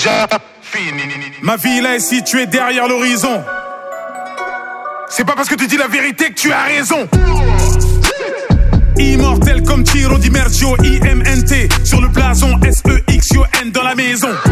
déjà fini. Ma villa est située derrière l'horizon. C'est pas parce que tu dis la vérité que tu as raison. Immortel comme Tiro Di Mercio, IMNT. Sur le blason, SEXION dans la maison.